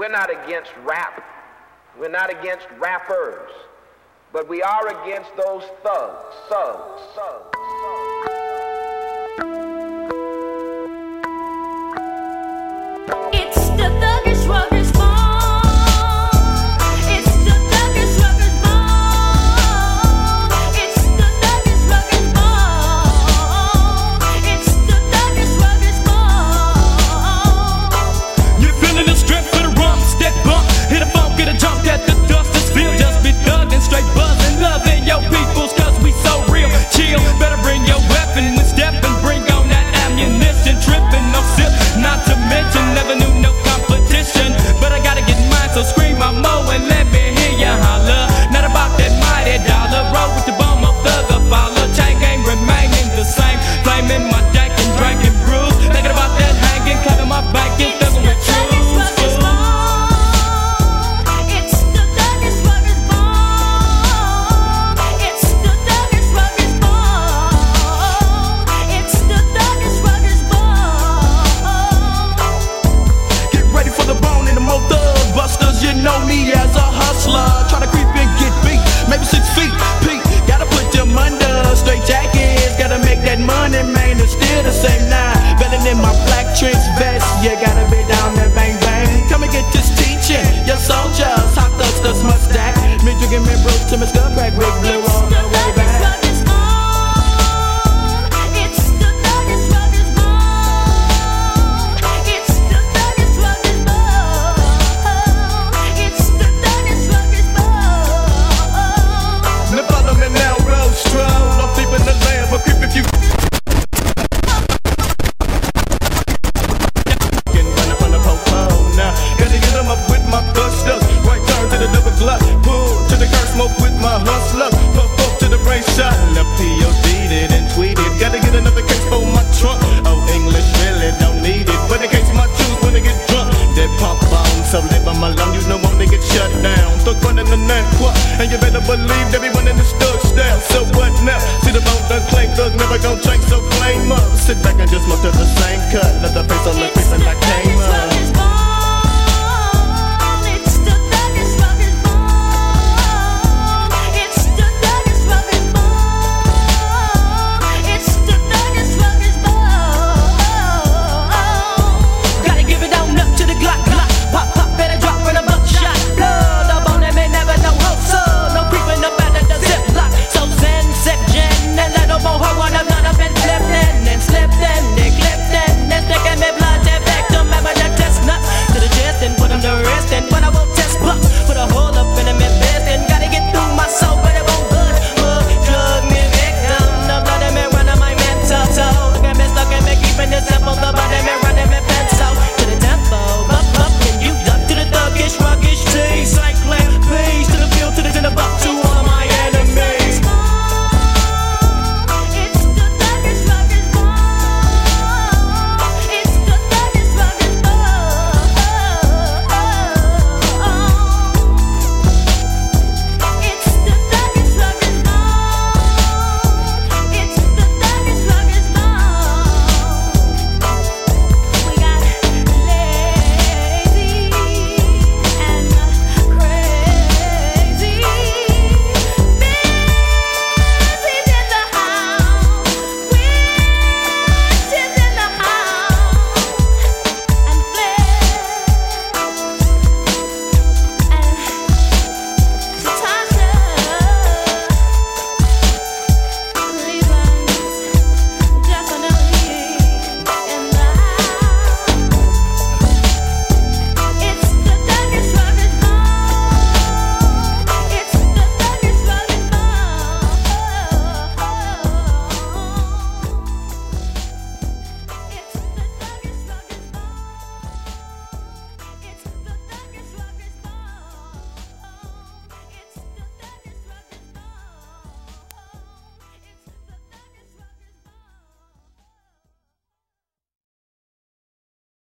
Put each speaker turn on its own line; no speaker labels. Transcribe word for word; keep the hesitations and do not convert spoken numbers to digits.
We're not against rap. We're not against rappers. But we are against those thugs, thugs, thugs, thugs.
It's the thuggish ruggers ball. It's the thuggish ruggers ball. It's the thuggish ruggers ball. It's the thuggish ruggers ball.
You're feeling the strength for the rumps that bump. Hit a funk, get a jump that the dust is filled. Just be thuggin', straight buzzin', loving your peoples, cause we so real. Chill, better bring your weapon and step and bring on that ammunition. Trippin', no sip, not to mention, never knew no competition. But I gotta get mine, so scream my mo and let me hear ya holler. Not about that mighty dollar, roll with the bomb of thugger follow. Chain game remaining the same, flaming my deck and drinking brews. Thinking about that hanging, clapping my back and thuggin' with truth.
You know me as a hustler, try to creep and get beat, maybe six feet, Pete, gotta put them under, straight jackets, gotta make that money, man, it's still the same now, better than my black trench vest, you gotta be down there, bang, bang, come and get this teaching, your soldiers, hot dust, dust, mustache, me drinking me bro to my skull crack, big blue all the way back. And you better believe everyone in the studs down. So what now? See the bone done clank, thug never gon' drink, so blame up. Sit back and just mutter the same cut.